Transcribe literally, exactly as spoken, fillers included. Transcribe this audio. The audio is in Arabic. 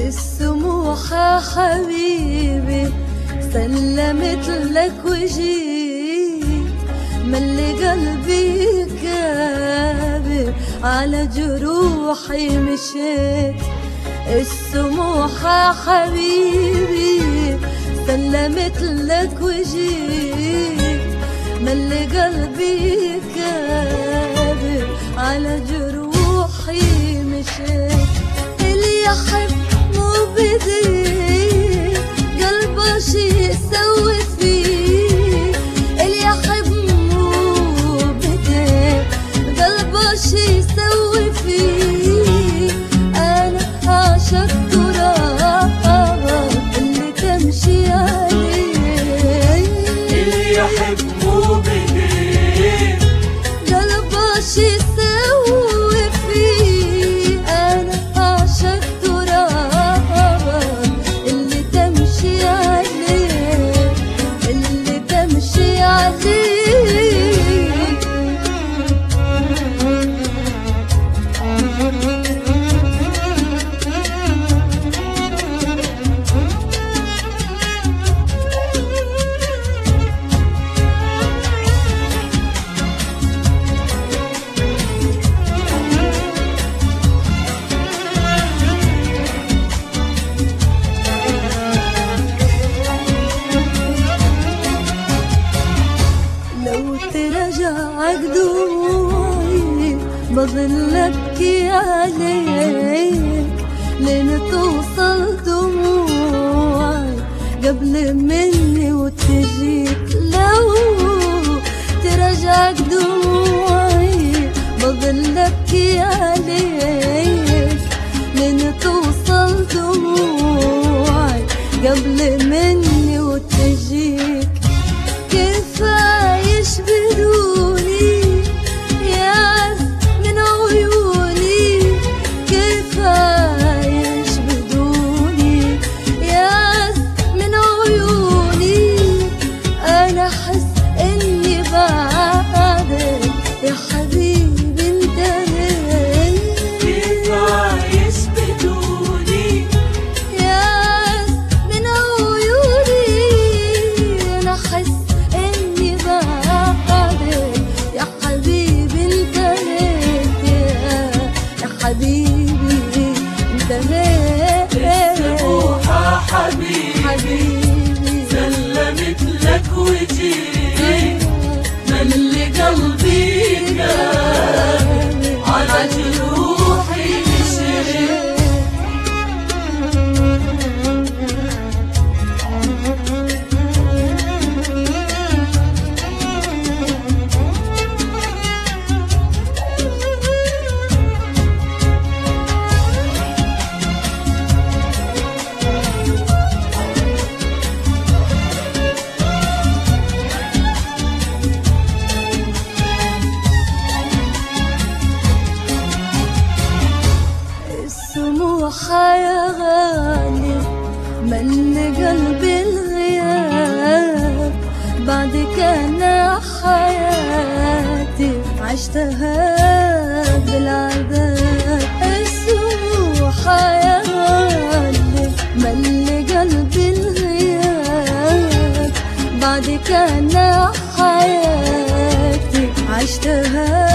السموحة حبيبي سلمت لك وجيت، ملي قلبي كابر على جروحي مشيت. السموحة حبيبي سلمت لك وجيت، ملي قلبي كابر على جروحي مشيت. اللي يحب مو بدي قلبه شي يسوي فيه، اللي يحب مو بدي قلبه شي يسوي فيه. انا عاشق تراب اللي تمشي عليه، اللي يحب مو بدي قلبه شي يسوي فيه. انا عاشق تراب اللي تمشي عليه، اللي تمشي عليه. لو ترجعك دموعي بظل ابكي عليك، لين توصل دموعي قبل مني وتجيك. لو ترجعك دموعي بظل ابكي عليك، لين توصل دموعي قبل مني وتجيك. كيف عايش بدوني يا عز من عيوني، كيف عايش بدوني يا عز من عيوني. انا احس اني بعدك يا حبيبي انتهيت. كيف عايش بدوني يا عز من عيوني، انا احس اني بعدك يا حبيبي انتهيت، يا حبيبي انتهيت. السموحة حبيبي حبيبي سلمت لك وجيت، ملي قلبي كابر على جروحي مشيت. السموحة يا غالي من قلبي الغياب، بعدك أنا حياتي عشتها بالعذاب. السموحة يا غالي من قلبي الغياب، بعدك أنا حياتي عشتها